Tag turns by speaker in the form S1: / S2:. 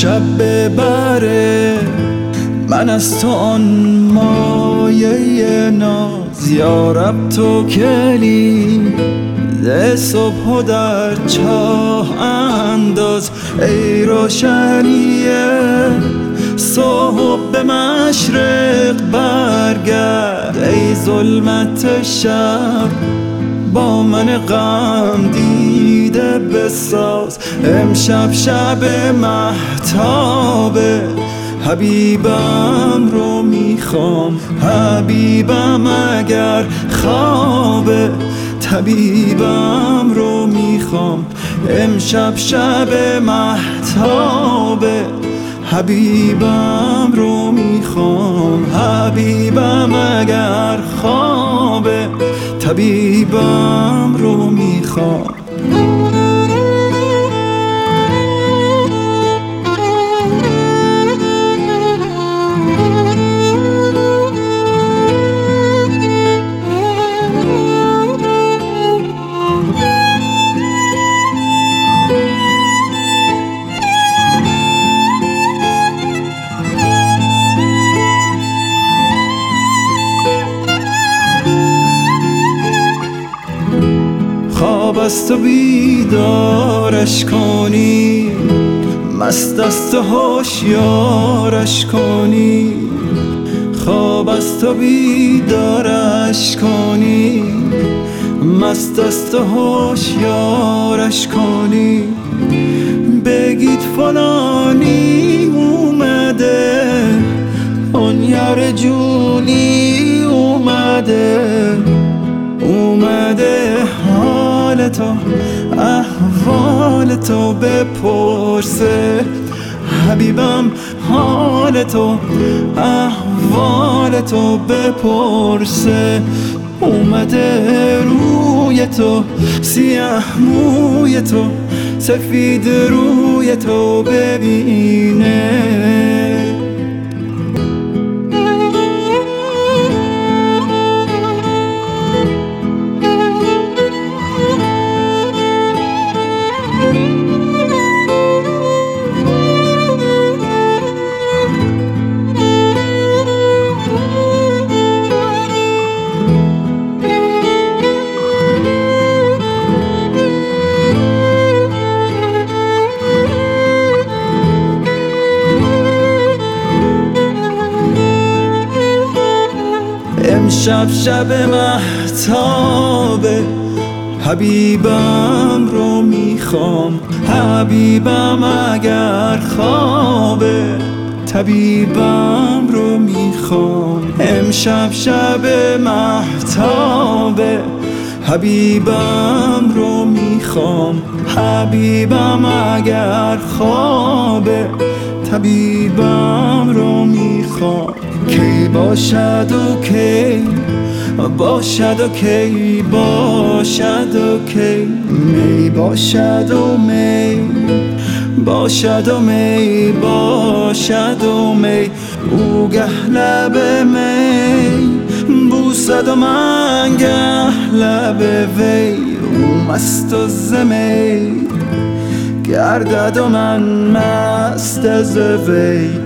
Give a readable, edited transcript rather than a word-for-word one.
S1: شب ببره من از تو آن مایه ناز. یارب تو کلید صبح و در چاه انداز. ای روشنیه صبح به مشرق برگرد. ای ظلمت شب با من غم دیده بساز. امشب شب مهتابه حبیبم رو میخوام. حبیبم اگر خوابه طبیبم رو میخوام. امشب شب مهتابه حبیبم رو میخوام. حبیبم اگر خوابه طبیبم رو میخوام. خواب است و بیدارش کنی، مست است و هوشیارش کنی. خواب است و بیدارش کنی، مست است و هوشیارش کنی. بگید فلانی اومده، اون یار جونی اومده حال تو احوال تو بپرسه. حبیبم حال تو احوال تو بپرسه. اومده روی تو سیاه موی تو سفید روی تو ببینه. امشب شب مهتابه حبیبم رو میخوام. حبیبم اگر خوابه طبیبم رو میخوام. امشب شب مهتابه حبیبم رو میخوام. حبیبم اگر خوابه طبیبم رو میخوام. کی باشد و کی باشد و کی باشد و کی می باشد و می باشد و می باشد و می. او گه لب می بوسد و من گه لب وی. او مست و زمی گردد و من مست از وی.